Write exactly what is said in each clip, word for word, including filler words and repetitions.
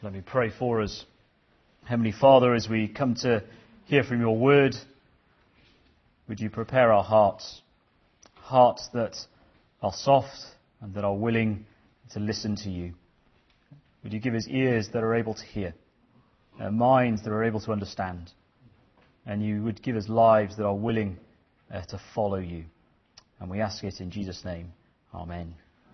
Let me pray for us. Heavenly Father, as we come to hear from your word, would you prepare our hearts, hearts that are soft and that are willing to listen to you. Would you give us ears that are able to hear, uh, minds that are able to understand, and you would give us lives that are willing uh, to follow you. And we ask it in Jesus' name. Amen.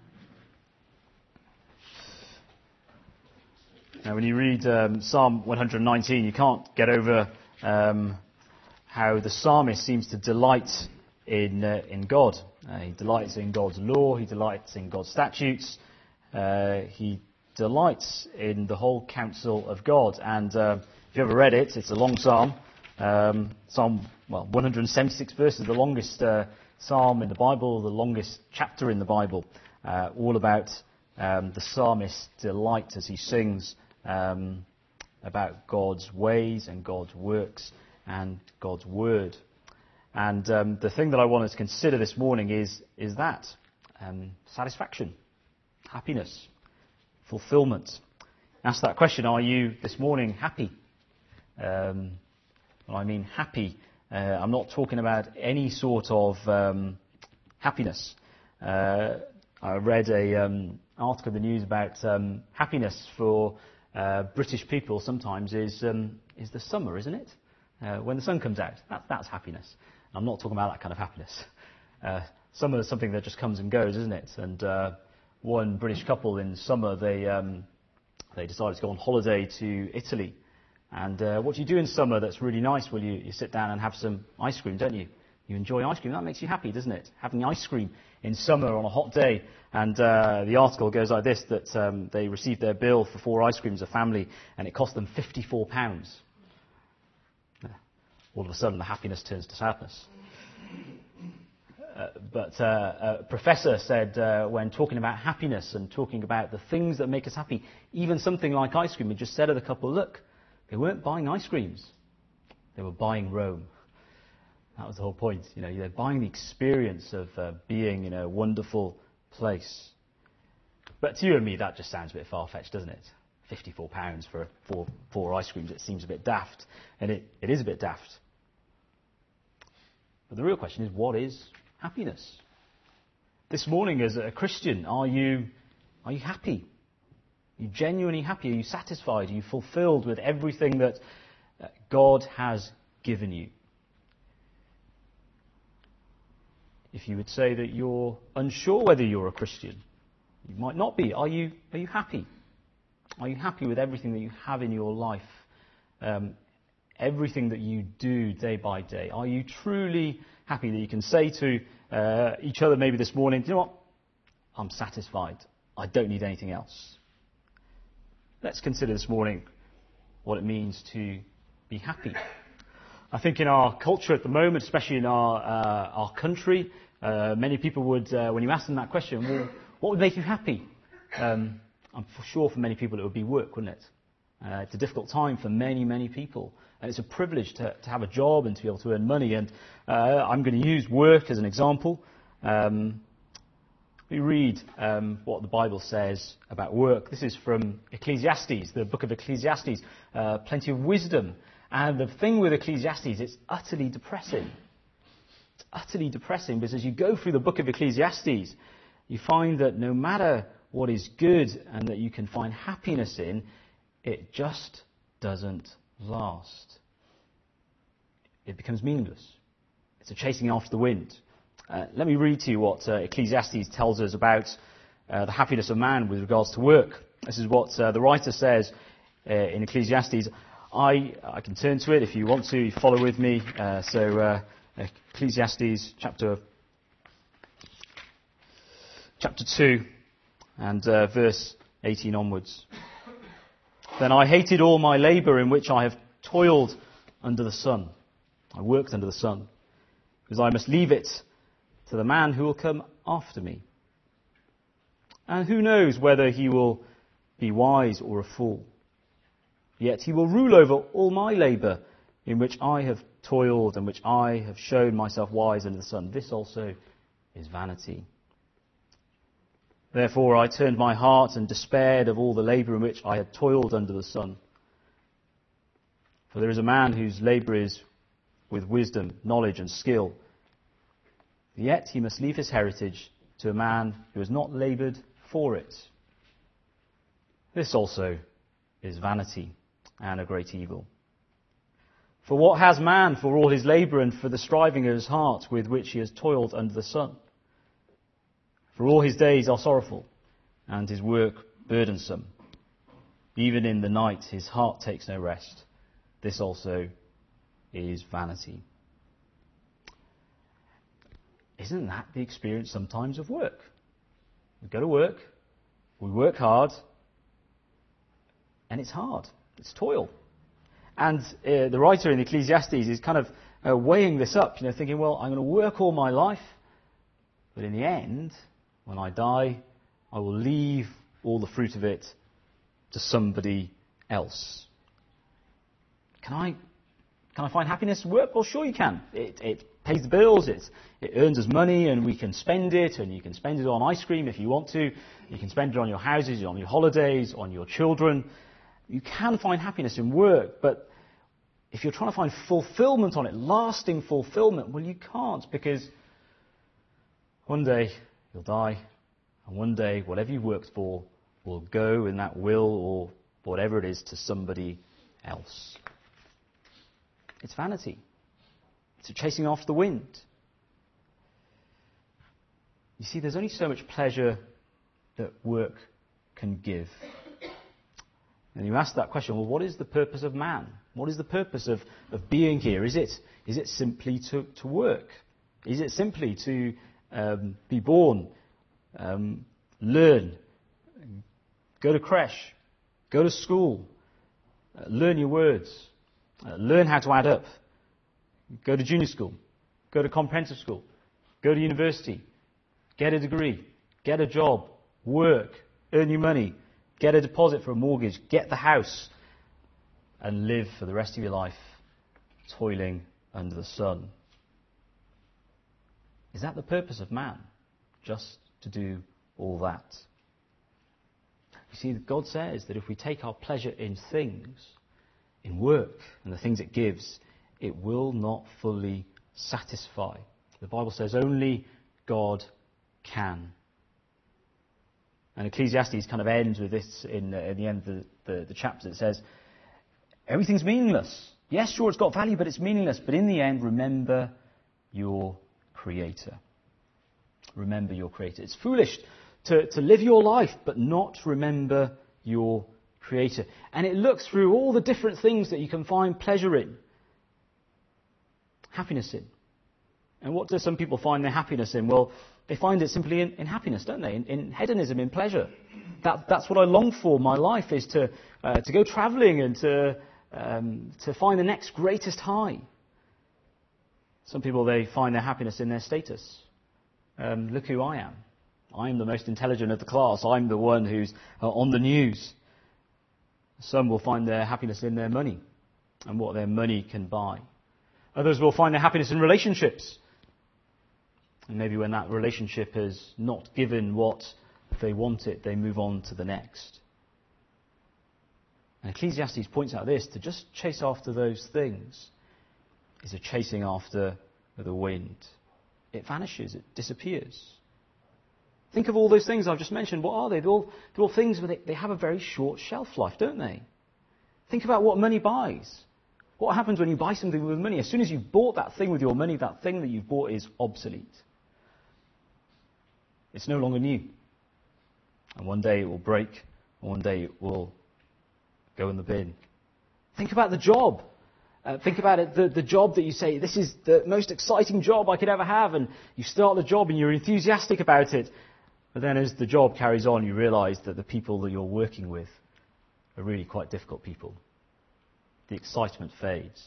Now, when you read um, Psalm one nineteen, you can't get over um, how the psalmist seems to delight in uh, in God. Uh, he delights in God's law. He delights in God's statutes. Uh, he delights in the whole counsel of God. And uh, if you ever read it, it's a long psalm. Um, psalm, well, one hundred seventy-six verses, the longest uh, psalm in the Bible, the longest chapter in the Bible, uh, all about um, the psalmist's delight as he sings um, about God's ways and God's works and God's word. And um, the thing that I want us to consider this morning is is that um, satisfaction, happiness, fulfillment. Ask that question: are you this morning happy? Um, well, I mean happy. Uh, I'm not talking about any sort of um, happiness. Uh, I read a um, article in the news about um, happiness for uh, British people. Sometimes is um, is the summer, isn't it? Uh, when the sun comes out, that, that's happiness. I'm not talking about that kind of happiness. Uh, summer is something that just comes and goes, isn't it? And uh, one British couple in summer, they um, they decided to go on holiday to Italy. And uh, what do you do in summer that's really nice? Well, you, you sit down and have some ice cream, don't you? You enjoy ice cream. That makes you happy, doesn't it? Having ice cream in summer on a hot day. And uh, the article goes like this, that um, they received their bill for four ice creams, a family, and it cost them fifty-four pounds. All of a sudden, the happiness turns to sadness. Uh, but uh, a professor said uh, when talking about happiness and talking about the things that make us happy, even something like ice cream, he just said to the couple, look, they weren't buying ice creams. They were buying Rome. That was the whole point. You know, they're buying the experience of uh, being in a wonderful place. But to you and me, that just sounds a bit far-fetched, doesn't it? fifty-four pounds for four, four ice creams, it seems a bit daft. And it, it is a bit daft. But the real question is, what is happiness? This morning, as a Christian, are you are you happy? Are you genuinely happy? Are you satisfied? Are you fulfilled with everything that God has given you? If you would say that you're unsure whether you're a Christian, you might not be. Are you are you happy? Are you happy with everything that you have in your life? Um, everything that you do day by day? Are you truly happy that you can say to uh, each other maybe this morning, do you know what? I'm satisfied. I don't need anything else. Let's consider this morning what it means to be happy. I think in our culture at the moment, especially in our uh, our country, uh, many people would, uh, when you ask them that question, well, what would make you happy? Um, I'm for sure for many people it would be work, wouldn't it? Uh, it's a difficult time for many, many people. And it's a privilege to, to have a job and to be able to earn money. And uh, I'm going to use work as an example. Um, we read um, what the Bible says about work. This is from Ecclesiastes, the book of Ecclesiastes. Uh, plenty of wisdom. And the thing with Ecclesiastes, it's utterly depressing. It's utterly depressing because as you go through the book of Ecclesiastes, you find that no matter what is good and that you can find happiness in, it just doesn't last. It becomes meaningless. It's a chasing after the wind. Uh, let me read to you what uh, Ecclesiastes tells us about uh, the happiness of man with regards to work. This is what uh, the writer says uh, in Ecclesiastes. I, I can turn to it if you want to. Follow with me. Uh, so uh, Ecclesiastes chapter chapter two and uh, verse eighteen onwards. Then I hated all my labour in which I have toiled under the sun. I worked under the sun, because I must leave it to the man who will come after me. And who knows whether he will be wise or a fool. Yet he will rule over all my labour in which I have toiled and which I have shown myself wise under the sun. This also is vanity. Therefore I turned my heart and despaired of all the labour in which I had toiled under the sun. For there is a man whose labour is with wisdom, knowledge and skill. Yet he must leave his heritage to a man who has not laboured for it. This also is vanity and a great evil. For what has man for all his labour and for the striving of his heart with which he has toiled under the sun? For all his days are sorrowful, and his work burdensome. Even in the night his heart takes no rest. This also is vanity. Isn't that the experience sometimes of work? We go to work, we work hard, and it's hard. It's toil. And uh, the writer in Ecclesiastes is kind of uh, weighing this up, you know, thinking, well, I'm going to work all my life, but in the end, when I die, I will leave all the fruit of it to somebody else. Can I, can I find happiness in work? Well, sure you can. It, it pays the bills, it, it earns us money, and we can spend it, and you can spend it on ice cream if you want to. You can spend it on your houses, on your holidays, on your children. You can find happiness in work, but if you're trying to find fulfillment on it, lasting fulfillment, well, you can't, because one day you'll die, and one day whatever you worked for will go in that will or whatever it is to somebody else. It's vanity. It's a chasing after the wind. You see, there's only so much pleasure that work can give. And you ask that question, well, what is the purpose of man? What is the purpose of, of being here? Is it, is it simply to, to work? Is it simply to um, be born, um, learn, go to creche, go to school, uh, learn your words, uh, learn how to add up, go to junior school, go to comprehensive school, go to university, get a degree, get a job, work, earn your money, get a deposit for a mortgage, get the house, and live for the rest of your life toiling under the sun? Is that the purpose of man? Just to do all that? You see, God says that if we take our pleasure in things, in work, and the things it gives, it will not fully satisfy. The Bible says only God can. And Ecclesiastes kind of ends with this in, uh, in the end of the, the, the chapter. It says, everything's meaningless. Yes, sure, it's got value, but it's meaningless. But in the end, remember your Creator. Remember your Creator. It's foolish to, to live your life, but not remember your Creator. And it looks through all the different things that you can find pleasure in, happiness in. And what do some people find their happiness in? Well, they find it simply in, in happiness, don't they? In, in hedonism, in pleasure. That, that's what I long for. My life is to uh, to go travelling and to um, to find the next greatest high. Some people, they find their happiness in their status. Um, look who I am. I'm the most intelligent of the class. I'm the one who's uh, on the news. Some will find their happiness in their money and what their money can buy. Others will find their happiness in relationships. And maybe when that relationship is not given what they wanted, they move on to the next. And Ecclesiastes points out this, to just chase after those things is a chasing after the wind. It vanishes, it disappears. Think of all those things I've just mentioned. What are they? They're all, they're all things where they, they have a very short shelf life, don't they? Think about what money buys. What happens when you buy something with money? As soon as you've bought that thing with your money, that thing that you've bought is obsolete. It's no longer new. And one day it will break, and one day it will go in the bin. Think about the job. Uh, think about it, the, the job that you say, this is the most exciting job I could ever have, and you start the job and you're enthusiastic about it. But then as the job carries on, you realise that the people that you're working with are really quite difficult people. The excitement fades.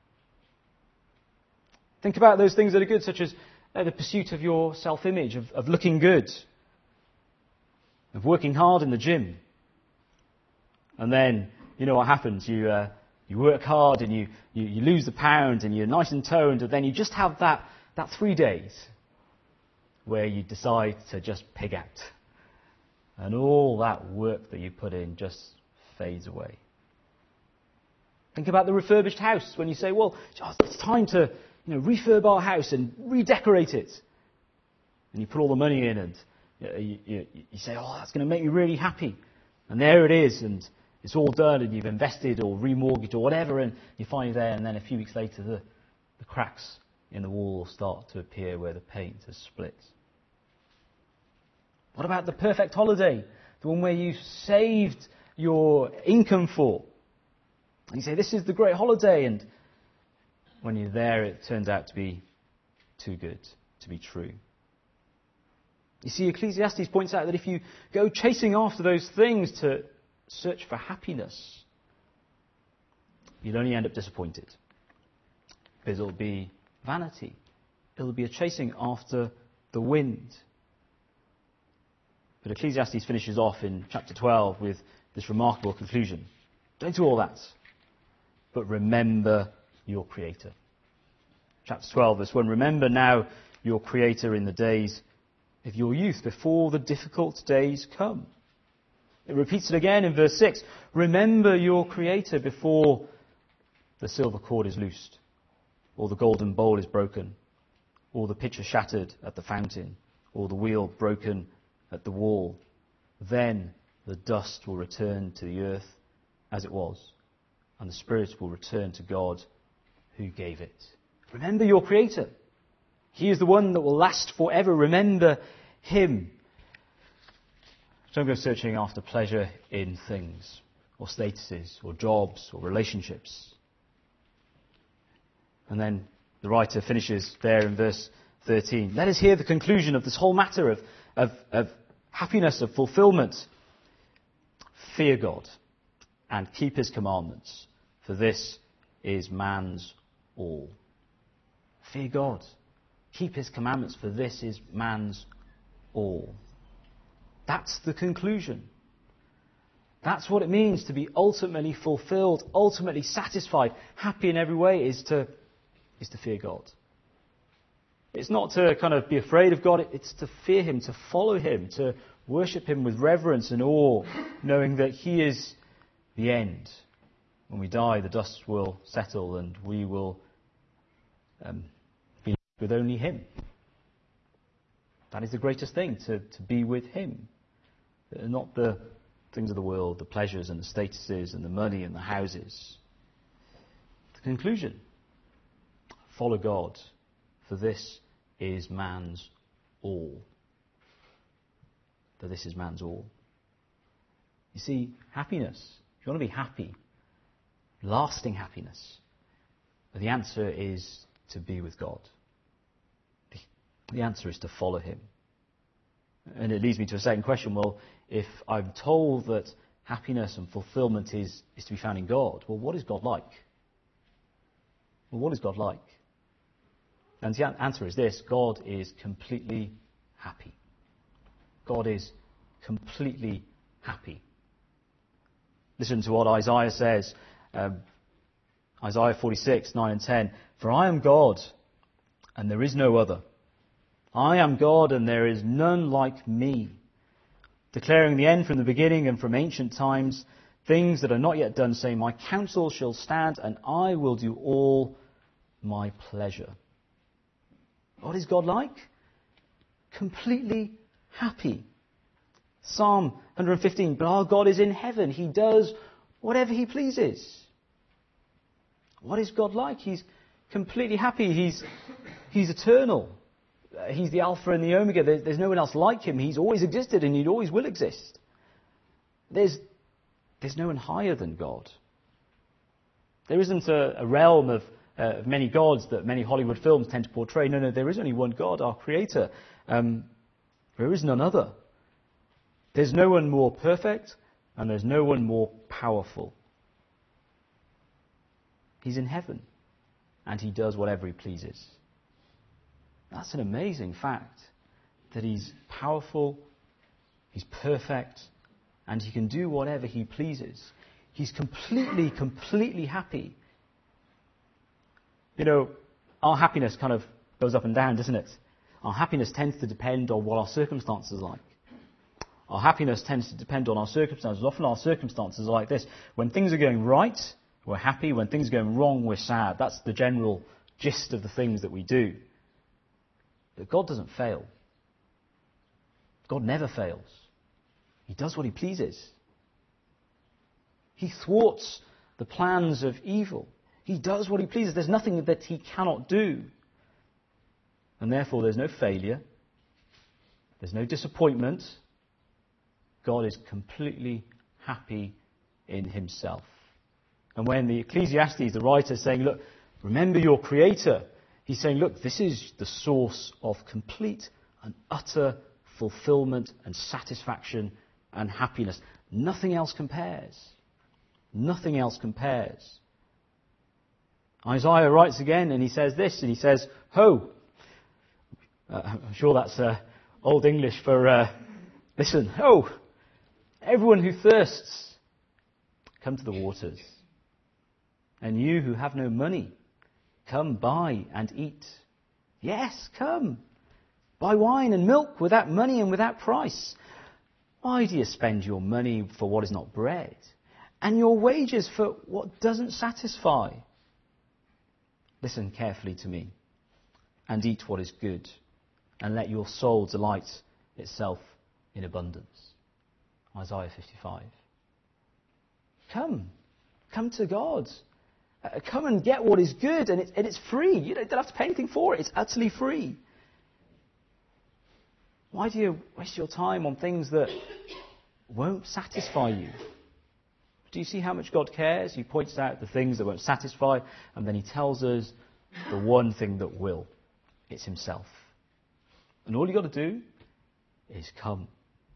Think about those things that are good, such as uh, the pursuit of your self-image, of, of looking good, of working hard in the gym. And then, you know what happens? You uh, you work hard and you, you, you lose the pound and you're nice and toned, and then you just have that, that three days where you decide to just pig out. and all that work that you put in just fades away. Think about the refurbished house when you say, well, it's time to you know, refurb our house and redecorate it. And you put all the money in and you, you, you say, oh, that's going to make me really happy. And there it is, and it's all done, and you've invested or remortgaged or whatever, and you find it there, and then a few weeks later the, the cracks in the wall start to appear where the paint has split. What about the perfect holiday? The one where you saved your income for? And you say, this is the great holiday, and when you're there, it turns out to be too good to be true. You see, Ecclesiastes points out that if you go chasing after those things to search for happiness, you'll only end up disappointed. Because it'll be vanity. It'll be a chasing after the wind. But Ecclesiastes finishes off in chapter twelve with this remarkable conclusion. Don't do all that, but remember your Creator. Chapter twelve, verse one, remember now your Creator in the days of your youth, before the difficult days come. It repeats it again in verse six, remember your Creator before the silver cord is loosed, or the golden bowl is broken, or the pitcher shattered at the fountain, or the wheel broken at the wall. Then the dust will return to the earth as it was, and the spirit will return to God who gave it. Remember your Creator. He is the one that will last forever. Remember Him. Don't go searching after pleasure in things, or statuses, or jobs, or relationships. And then the writer finishes there in verse thirteen. Let us hear the conclusion of this whole matter of, of, of happiness, of fulfillment. Fear God and keep His commandments, for this is man's all. Fear God. Keep His commandments, for this is man's all. That's the conclusion. That's what it means to be ultimately fulfilled, ultimately satisfied, happy in every way, is to, is to fear God. It's not to kind of be afraid of God, it's to fear Him, to follow Him, to worship Him with reverence and awe, knowing that He is the end. When we die, the dust will settle and we will um, be with only Him. That is the greatest thing, to, to be with Him. Not the things of the world, the pleasures and the statuses and the money and the houses. The conclusion. Follow God, for this is man's all. For this is man's all. You see, happiness, if you want to be happy, lasting happiness, the answer is to be with God. The answer is to follow Him. And it leads me to a second question. Well, if I'm told that happiness and fulfillment is, is to be found in God, well, what is God like? Well, what is God like? And the answer is this: God is completely happy. God is completely happy. Listen to what Isaiah says. Um, Isaiah forty-six, nine and ten. For I am God, and there is no other. I am God, and there is none like me, declaring the end from the beginning and from ancient times, things that are not yet done, saying, my counsel shall stand, and I will do all my pleasure. What is God like? Completely happy. Psalm one fifteen, but our God is in heaven. He does whatever He pleases. What is God like? He's completely happy. He's, he's eternal. He's the Alpha and the Omega. There's, there's no one else like Him. He's always existed and He always will exist. There's, there's no one higher than God. There isn't a, a realm of, uh, of many gods that many Hollywood films tend to portray. No, no, there is only one God, our Creator. Um, there is none other. There's no one more perfect and there's no one more powerful. He's in heaven and He does whatever He pleases. That's an amazing fact, that He's powerful, He's perfect, and He can do whatever He pleases. He's completely, completely happy. You know, our happiness kind of goes up and down, doesn't it? Our happiness tends to depend on what our circumstances are like. Our happiness tends to depend on our circumstances. Often our circumstances are like this. When things are going right, we're happy. When things are going wrong, we're sad. That's the general gist of the things that we do. But God doesn't fail. God never fails. He does what he pleases. He thwarts the plans of evil. He does what he pleases. There's nothing that he cannot do. And therefore there's no failure. There's no disappointment. God is completely happy in himself. And when the Ecclesiastes, the writer, is saying, look, remember your Creator, he's saying, look, this is the source of complete and utter fulfillment and satisfaction and happiness. Nothing else compares. Nothing else compares. Isaiah writes again and he says this, and he says, ho! Uh, I'm sure that's uh, Old English for, uh, listen, ho! Everyone who thirsts, come to the waters. And you who have no money, come buy and eat. Yes, come. Buy wine and milk without money and without price. Why do you spend your money for what is not bread, and your wages for what doesn't satisfy? Listen carefully to me, and eat what is good, and let your soul delight itself in abundance. Isaiah fifty-five. Come. Come to God. Uh, come and get what is good, and, it, and it's free. You don't have to pay anything for it. It's utterly free. Why do you waste your time on things that won't satisfy you? Do you see how much God cares? He points out the things that won't satisfy, and then he tells us the one thing that will. It's himself. And all you've got to do is come.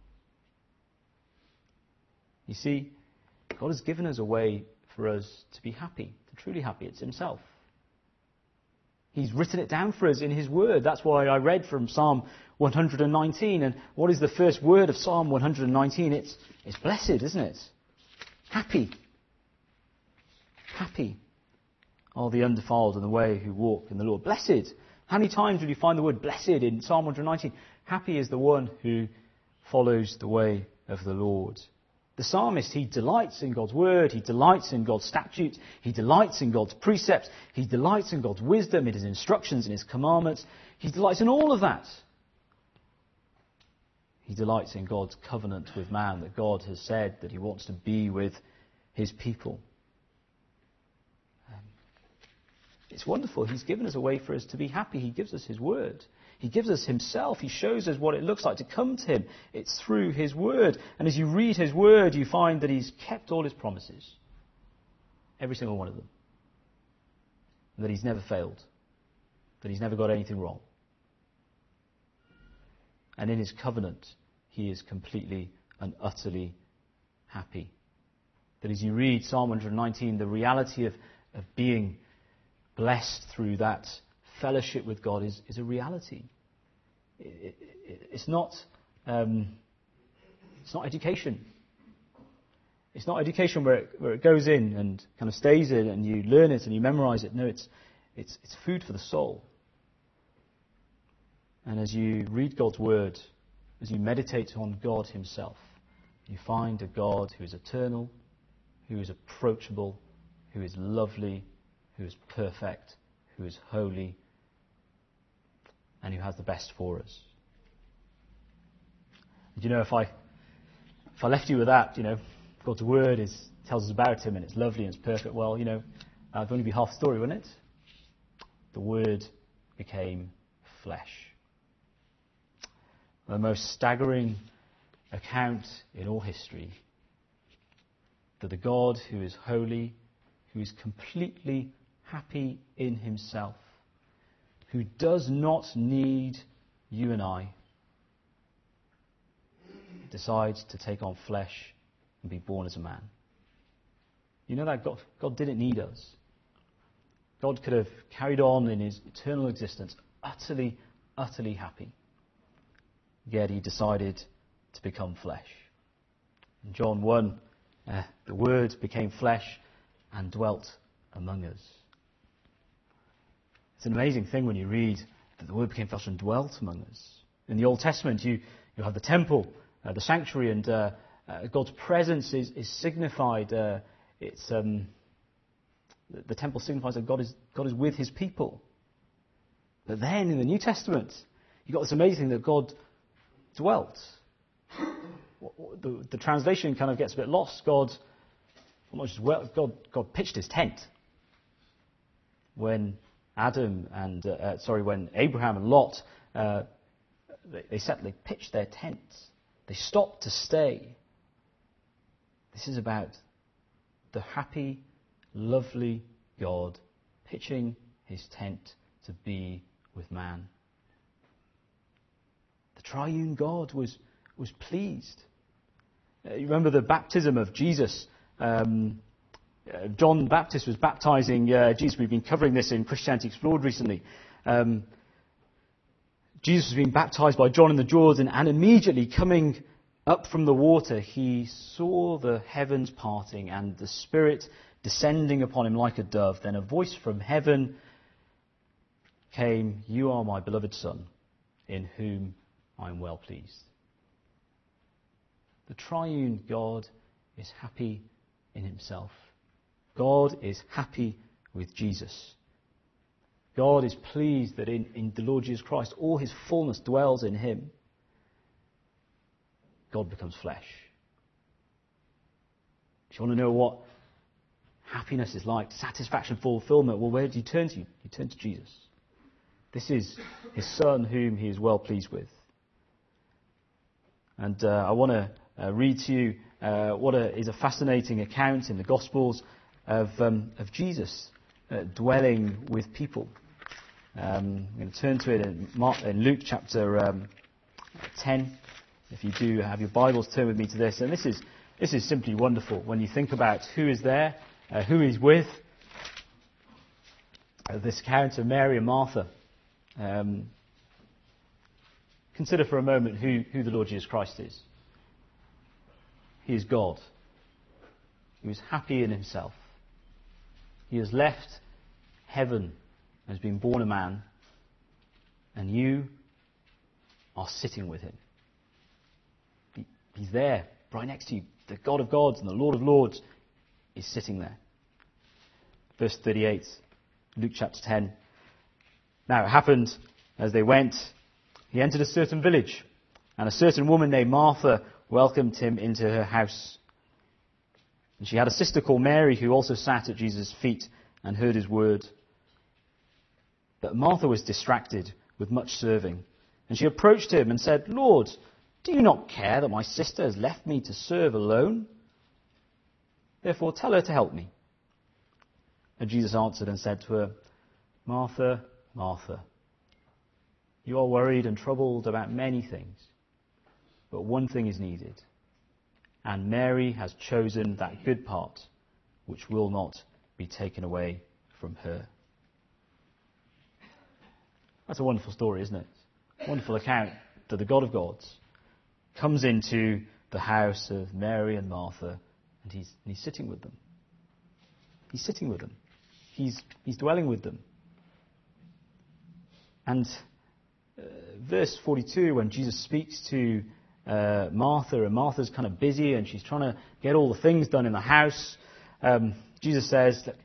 You see, God has given us a way for us to be happy, to truly happy. It's himself. He's written it down for us in his word. That's why I read from Psalm one hundred nineteen. And what is the first word of Psalm one hundred nineteen? It's, it's blessed, isn't it? Happy. Happy are the undefiled in the way who walk in the Lord. Blessed. How many times will you find the word blessed in Psalm one hundred nineteen? Happy is the one who follows the way of the Lord. The psalmist, he delights in God's word, he delights in God's statutes, he delights in God's precepts, he delights in God's wisdom, in his instructions, in his commandments. He delights in all of that. He delights in God's covenant with man, that God has said that he wants to be with his people. Um, it's wonderful. He's given us a way for us to be happy. He gives us his word. He gives us himself. He shows us what it looks like to come to him. It's through his word. And as you read his word, you find that he's kept all his promises. Every single one of them. And that he's never failed. That he's never got anything wrong. And in his covenant, he is completely and utterly happy. That as you read Psalm one hundred nineteen, the reality of, of being blessed through that fellowship with God is, is a reality. It, it, it's not um, it's not education. It's not education where it, where it goes in and kind of stays in and you learn it and you memorize it. No, it's it's it's food for the soul. And as you read God's word, as you meditate on God himself, you find a God who is eternal, who is approachable, who is lovely, who is perfect, who is holy, and who has the best for us. And you know, if I if I left you with that, you know, God's word is tells us about him and it's lovely and it's perfect, well, you know, that would only be half the story, wouldn't it? The word became flesh. The most staggering account in all history, that the God who is holy, who is completely happy in himself, who does not need you and I, decides to take on flesh and be born as a man. You know that God, God didn't need us. God could have carried on in his eternal existence utterly, utterly happy. Yet he decided to become flesh. In John one, uh, the Word became flesh and dwelt among us. It's an amazing thing when you read that the Word became flesh and dwelt among us. In the Old Testament, you, you have the temple, uh, the sanctuary, and uh, uh, God's presence is, is signified. Uh, it's um, the, the temple signifies that God is God is with His people. But then in the New Testament, you've got this amazing thing that God dwelt. The, the translation kind of gets a bit lost. God, not just well, God, God pitched His tent when Adam and uh, uh, sorry, when Abraham and Lot uh, they, they set they pitched their tents. They stopped to stay. This is about the happy, lovely God pitching His tent to be with man. The triune God was was pleased. Uh, you remember the baptism of Jesus. Um, uh, John the Baptist was baptizing uh, Jesus. We've been covering this in Christianity Explored recently. Um, Jesus was being baptized by John in the Jordan, and immediately coming up from the water, he saw the heavens parting and the Spirit descending upon him like a dove. Then a voice from heaven came, "You are my beloved Son, in whom I am well pleased." The triune God is happy in Himself. God is happy with Jesus. God is pleased that in, in the Lord Jesus Christ, all His fullness dwells in Him. God becomes flesh. If you want to know what happiness is like, satisfaction, fulfillment, well, where do you turn to? You turn to Jesus. This is His Son whom He is well pleased with. And uh, I want to uh, read to you uh, what a, is a fascinating account in the Gospels of, um, of Jesus uh, dwelling with people. Um, I'm going to turn to it in, Mark, in Luke chapter um, ten. If you do have your Bibles, turn with me to this. And this is this is simply wonderful when you think about who is there, uh, who He's with. Uh, this account of Mary and Martha. Um, consider for a moment who, who the Lord Jesus Christ is. He is God. He was happy in Himself. He has left heaven and has been born a man, and you are sitting with Him. He, he's there, right next to you. The God of gods and the Lord of lords is sitting there. Verse thirty-eight, Luke chapter ten. Now it happened as they went, He entered a certain village, and a certain woman named Martha welcomed Him into her house. And she had a sister called Mary who also sat at Jesus' feet and heard His word. But Martha was distracted with much serving. And she approached Him and said, "Lord, do you not care that my sister has left me to serve alone? Therefore tell her to help me." And Jesus answered and said to her, "Martha, Martha, you are worried and troubled about many things, but one thing is needed. And Mary has chosen that good part, which will not be taken away from her." That's a wonderful story, isn't it? Wonderful account that the God of gods comes into the house of Mary and Martha, and he's, and he's sitting with them. He's sitting with them. He's, he's dwelling with them. And uh, verse forty-two, when Jesus speaks to uh, Martha, and Martha's kind of busy and she's trying to get all the things done in the house, um, Jesus says that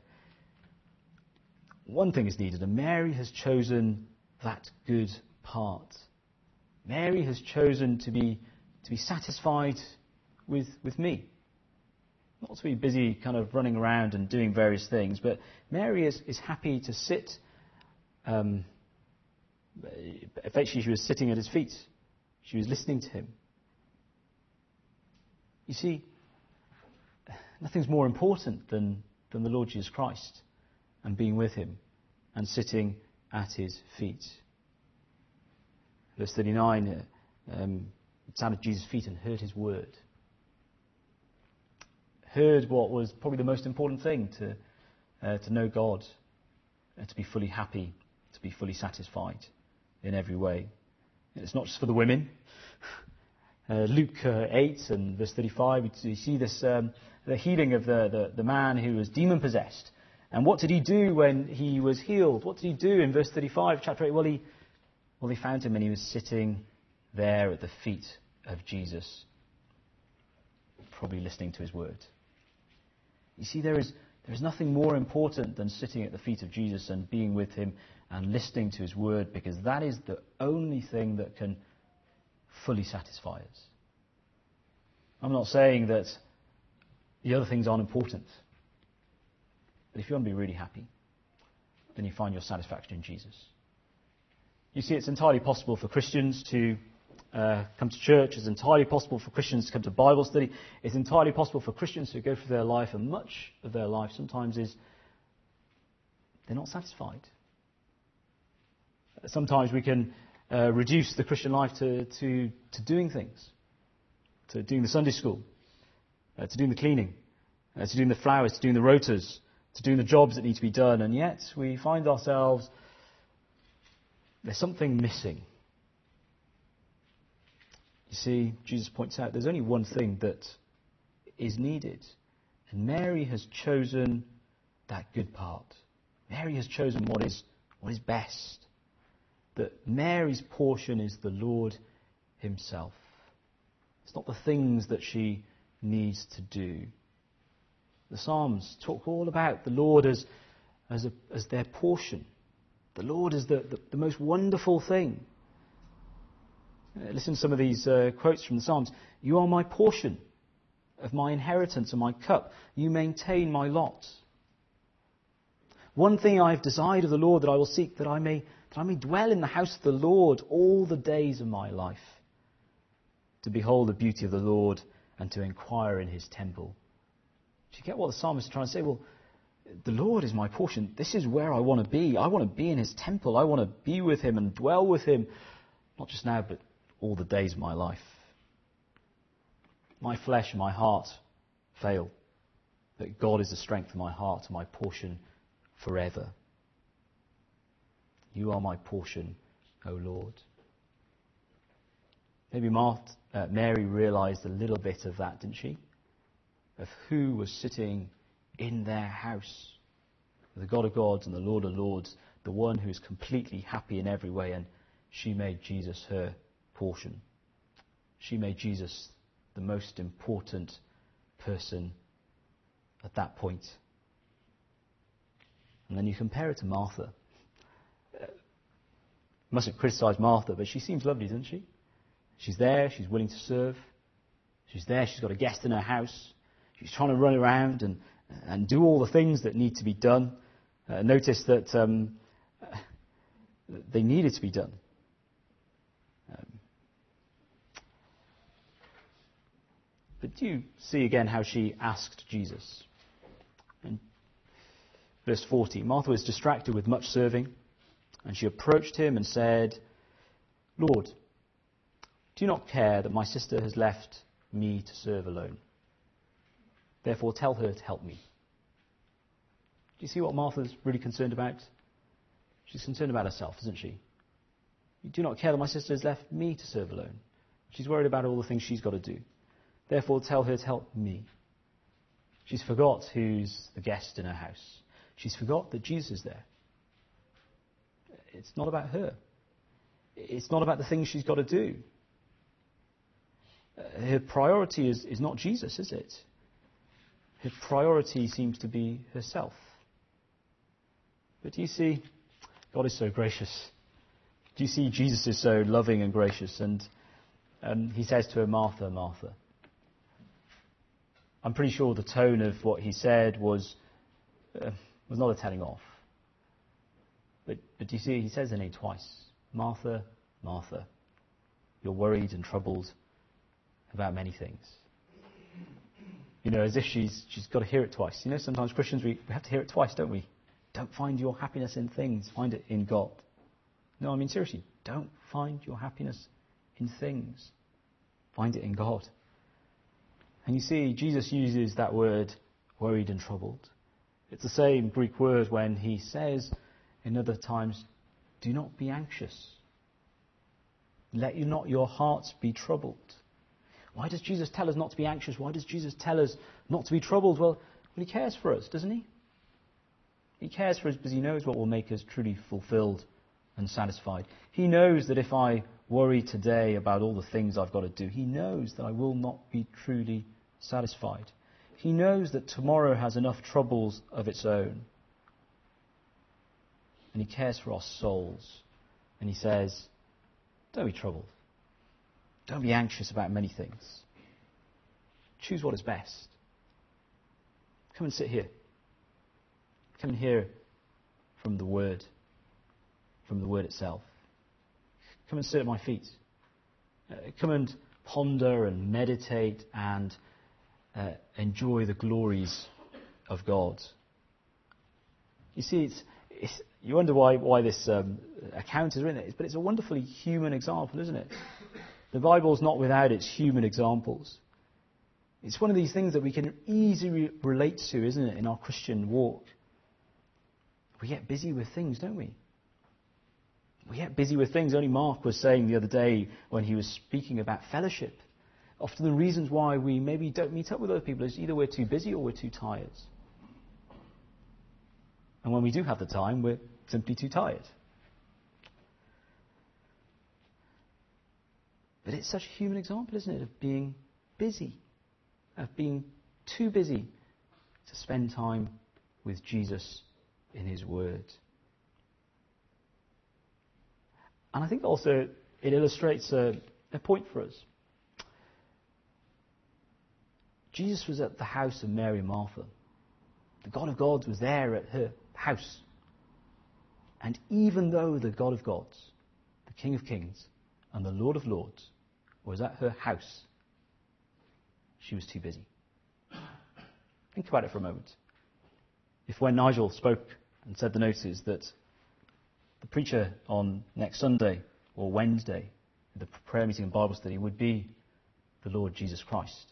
one thing is needed, and Mary has chosen that good part. Mary has chosen to be to be satisfied with with me. Not to be busy kind of running around and doing various things, but Mary is, is happy to sit. Um, effectively, she was sitting at His feet. She was listening to Him. You see, nothing's more important than, than the Lord Jesus Christ and being with Him and sitting at His feet. Verse thirty-nine, um, sat at Jesus' feet and heard His word. Heard what was probably the most important thing to uh, to know God, uh, to be fully happy, to be fully satisfied in every way. And it's not just for the women. Uh, Luke uh, eight and verse thirty-five, you see this um, the healing of the, the, the man who was demon-possessed. And what did he do when he was healed? What did he do in verse thirty-five, chapter eight? Well, he, well, they found him and he was sitting there at the feet of Jesus, probably listening to his word. You see, there is there is nothing more important than sitting at the feet of Jesus and being with him and listening to his word, because that is the only thing that can fully satisfy us. I'm not saying that the other things aren't important. But if you want to be really happy, then you find your satisfaction in Jesus. You see, it's entirely possible for Christians to uh, come to church. It's entirely possible for Christians to come to Bible study. It's entirely possible for Christians to go through their life, and much of their life sometimes is they're not satisfied. Sometimes we can uh, reduce the Christian life to, to, to doing things, to doing the Sunday school, uh, to doing the cleaning, uh, to doing the flowers, to doing the rotas, to doing the jobs that need to be done, and yet we find ourselves, there's something missing. You see, Jesus points out there's only one thing that is needed, and Mary has chosen that good part. Mary has chosen what is what is best. That Mary's portion is the Lord himself. It's not the things that she needs to do. The Psalms talk all about the Lord as, as, a, as their portion. The Lord is the, the, the most wonderful thing. Uh, listen to some of these uh, quotes from the Psalms. You are my portion of my inheritance and my cup. You maintain my lot. One thing I have desired of the Lord that I will seek, that I may that I may dwell in the house of the Lord all the days of my life, to behold the beauty of the Lord and to inquire in his temple. Do you get what the psalmist is trying to say? Well, the Lord is my portion. This is where I want to be. I want to be in his temple. I want to be with him and dwell with him, not just now, but all the days of my life. My flesh and my heart fail, but God is the strength of my heart and my portion forever. You are my portion, O Lord. Maybe Martha, uh, Mary realised a little bit of that, didn't she? Of who was sitting in their house. The God of gods and the Lord of lords, the one who is completely happy in every way, and she made Jesus her portion. She made Jesus the most important person at that point. And then you compare it to Martha. Uh, mustn't criticise Martha, but she seems lovely, doesn't she? She's there, she's willing to serve. She's there, she's got a guest in her house. She's trying to run around and, and do all the things that need to be done. Uh, notice that um, they needed to be done. Um, but do you see again how she asked Jesus? In verse forty, Martha was distracted with much serving, and she approached him and said, Lord, do you not care that my sister has left me to serve alone? Therefore tell her to help me. Do you see what Martha's really concerned about? She's concerned about herself, isn't she? You do not care that my sister has left me to serve alone. She's worried about all the things she's got to do. Therefore tell her to help me. She's forgot who's the guest in her house. She's forgot that Jesus is there. It's not about her. It's not about the things she's got to do. Her priority is, is not Jesus, is it? Her priority seems to be herself. But do you see, God is so gracious. Do you see Jesus is so loving and gracious? And um, he says to her, Martha, Martha. I'm pretty sure the tone of what he said was uh, was not a telling off. But, but do you see, he says the name twice. Martha, Martha. You're worried and troubled about many things. You know, as if she's she's got to hear it twice. You know, sometimes Christians, we, we have to hear it twice, don't we? Don't find your happiness in things. Find it in God. No, I mean, seriously, don't find your happiness in things. Find it in God. And you see, Jesus uses that word, worried and troubled. It's the same Greek word when he says in other times, do not be anxious. Let you not your hearts be troubled. Why does Jesus tell us not to be anxious? Why does Jesus tell us not to be troubled? Well, well, he cares for us, doesn't he? He cares for us because he knows what will make us truly fulfilled and satisfied. He knows that if I worry today about all the things I've got to do, he knows that I will not be truly satisfied. He knows that tomorrow has enough troubles of its own. And he cares for our souls. And he says, don't be troubled. Don't be anxious about many things. Choose what is best. Come and sit here. Come and hear from the Word, from the Word itself. Come and sit at my feet. Uh, come and ponder and meditate and uh, enjoy the glories of God. You see, it's, it's, you wonder why, why this um, account is written, but it's a wonderfully human example, isn't it? The Bible is not without its human examples. It's one of these things that we can easily relate to, isn't it, in our Christian walk. We get busy with things, don't we? We get busy with things. Only Mark was saying the other day when he was speaking about fellowship. Often the reasons why we maybe don't meet up with other people is either we're too busy or we're too tired. And when we do have the time, we're simply too tired. But it's such a human example, isn't it, of being busy, of being too busy to spend time with Jesus in his Word. And I think also it illustrates a, a point for us. Jesus was at the house of Mary and Martha. The God of gods was there at her house. And even though the God of gods, the King of kings, and the Lord of lords was at her house, she was too busy. Think about it for a moment. If when Nigel spoke and said the notices that the preacher on next Sunday or Wednesday, the prayer meeting and Bible study, would be the Lord Jesus Christ,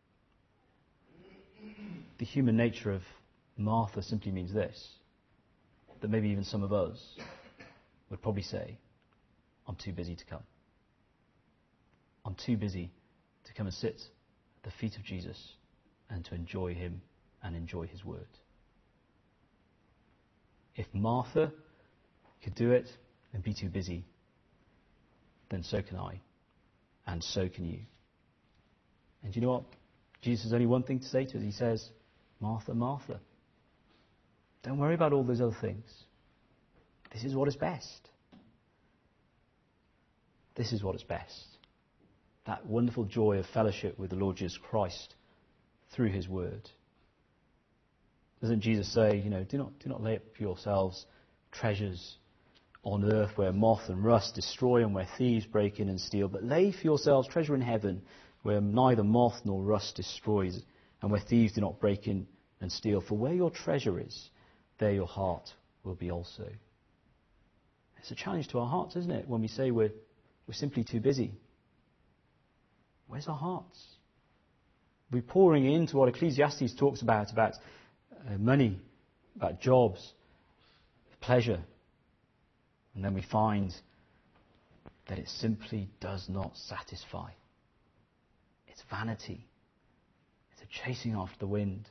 the human nature of Martha simply means this, that maybe even some of us would probably say, I'm too busy to come. I'm too busy to come and sit at the feet of Jesus and to enjoy him and enjoy his word. If Martha could do it and be too busy, then so can I, and so can you. And you know what? Jesus has only one thing to say to us. He says, Martha, Martha, don't worry about all those other things. This is what is best. This is what is best. That wonderful joy of fellowship with the Lord Jesus Christ through his word. Doesn't Jesus say, you know, do not, do not lay up for yourselves treasures on earth where moth and rust destroy and where thieves break in and steal, but lay for yourselves treasure in heaven where neither moth nor rust destroys and where thieves do not break in and steal. For where your treasure is, there your heart will be also. It's a challenge to our hearts, isn't it, when we say we're, we're simply too busy. Where's our hearts? We're pouring into what Ecclesiastes talks about, about uh, money, about jobs, pleasure. And then we find that it simply does not satisfy. It's vanity. It's a chasing after the wind.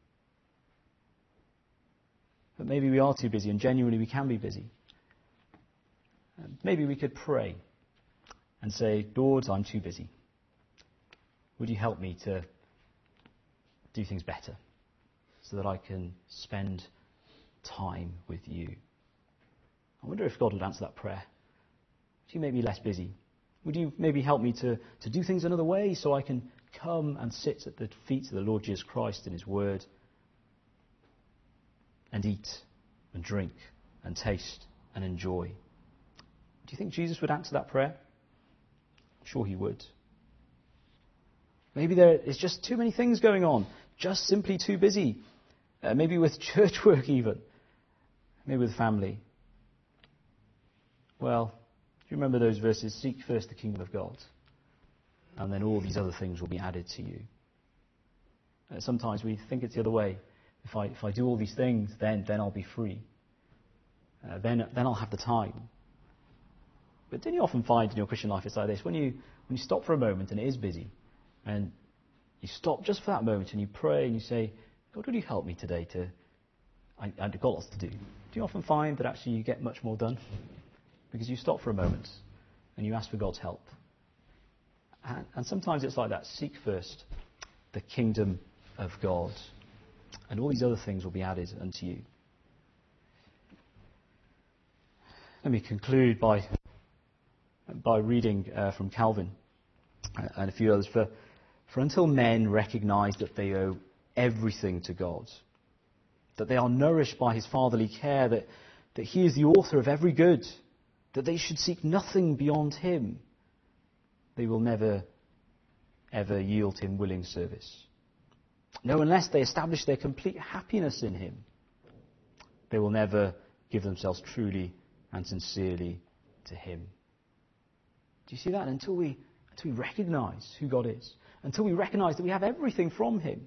But maybe we are too busy, and genuinely we can be busy. And maybe we could pray and say, Lord, I'm too busy. Would you help me to do things better so that I can spend time with you? I wonder if God would answer that prayer. Would you make me less busy? Would you maybe help me to, to do things another way so I can come and sit at the feet of the Lord Jesus Christ in his word and eat and drink and taste and enjoy? Do you think Jesus would answer that prayer? I'm sure he would. Maybe there is just too many things going on, just simply too busy. Uh, maybe with church work even. Maybe with family. Well, do you remember those verses? Seek first the kingdom of God, and then all these other things will be added to you. Uh, sometimes we think it's the other way. If I if I do all these things, then then I'll be free. Uh, then then I'll have the time. But don't you often find in your Christian life it's like this? When you when you stop for a moment and it is busy, and you stop just for that moment and you pray and you say, God, will you help me today to... I, I've got lots to do. Do you often find that actually you get much more done? Because you stop for a moment and you ask for God's help. And, and sometimes it's like that. Seek first the kingdom of God, and all these other things will be added unto you. Let me conclude by by reading uh, from Calvin and a few others. For, for until men recognize that they owe everything to God, that they are nourished by his fatherly care, that, that he is the author of every good, that they should seek nothing beyond him, they will never, ever yield him willing service. No, unless they establish their complete happiness in him, they will never give themselves truly and sincerely to him. Do you see that? Until we, until we recognize who God is, until we recognize that we have everything from him,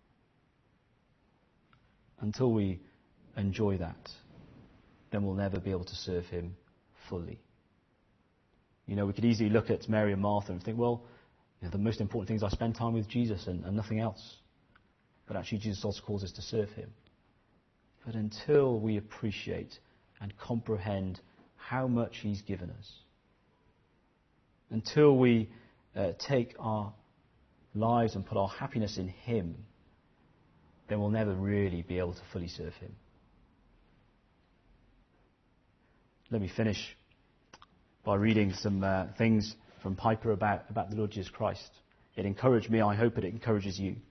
until we enjoy that, then we'll never be able to serve him fully. You know, we could easily look at Mary and Martha and think, well, you know, the most important thing is I spend time with Jesus and, and nothing else. But actually Jesus also calls us to serve him. But until we appreciate and comprehend how much he's given us, until we uh, take our lives and put our happiness in him, then we'll never really be able to fully serve him. Let me finish by reading some uh, things from Piper about, about the Lord Jesus Christ. It encouraged me. I hope it encourages you.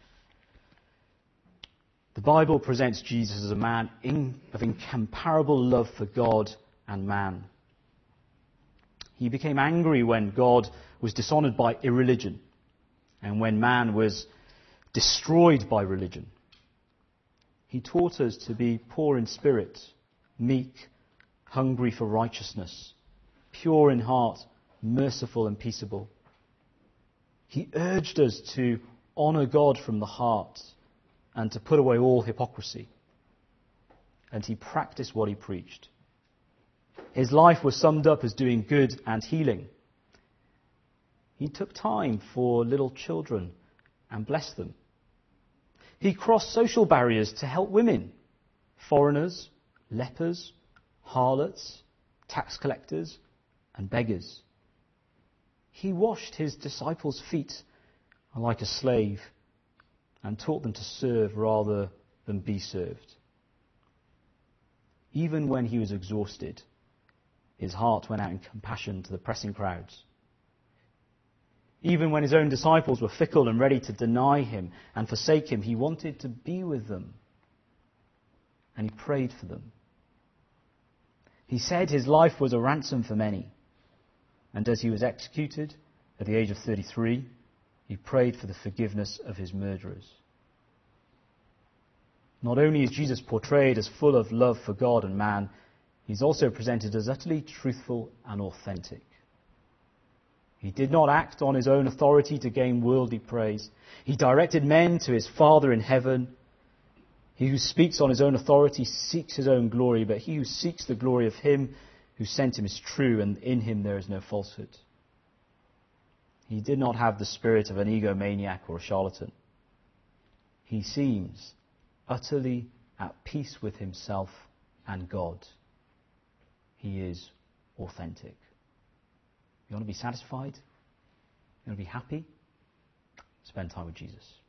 The Bible presents Jesus as a man in, of incomparable love for God and man. He became angry when God was dishonoured by irreligion and when man was destroyed by religion. He taught us to be poor in spirit, meek, hungry for righteousness, pure in heart, merciful and peaceable. He urged us to honour God from the heart and to put away all hypocrisy. And he practiced what he preached. His life was summed up as doing good and healing. He took time for little children and blessed them. He crossed social barriers to help women, foreigners, lepers, harlots, tax collectors, and beggars. He washed his disciples' feet like a slave and taught them to serve rather than be served. Even when he was exhausted, his heart went out in compassion to the pressing crowds. Even when his own disciples were fickle and ready to deny him and forsake him, he wanted to be with them. And he prayed for them. He said his life was a ransom for many. And as he was executed at the age of thirty-three, he prayed for the forgiveness of his murderers. Not only is Jesus portrayed as full of love for God and man, he's also presented as utterly truthful and authentic. He did not act on his own authority to gain worldly praise. He directed men to his Father in heaven. He who speaks on his own authority seeks his own glory, but he who seeks the glory of him who sent him is true, and in him there is no falsehood. He did not have the spirit of an egomaniac or a charlatan. He seems utterly at peace with himself and God. He is authentic. You want to be satisfied? You want to be happy? Spend time with Jesus.